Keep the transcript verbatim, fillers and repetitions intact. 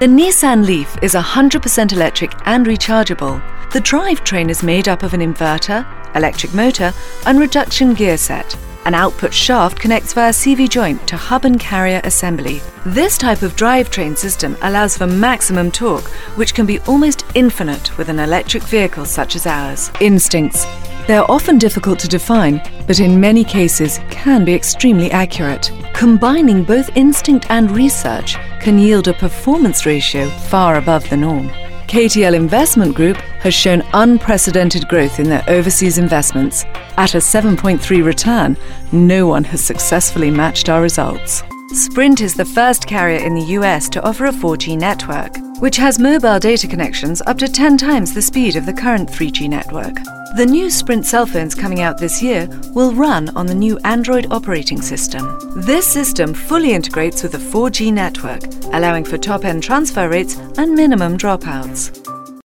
The Nissan Leaf is one hundred percent electric and rechargeable. The drivetrain is made up of an inverter, electric motor and reduction gear set. An output shaft connects via C V joint to hub and carrier assembly. This type of drivetrain system allows for maximum torque, which can be almost infinite with an electric vehicle such as ours. Instincts. They are often difficult to define, but in many cases can be extremely accurate. Combining both instinct and research can yield a performance ratio far above the norm. K T L Investment Group has shown unprecedented growth in their overseas investments. At a seven point three return, no one has successfully matched our results. Sprint is the first carrier in the U S to offer a four G network, which has mobile data connections up to ten times the speed of the current three G network. The new Sprint cell phones coming out this year will run on the new Android operating system. This system fully integrates with the four G network, allowing for top-end transfer rates and minimum dropouts.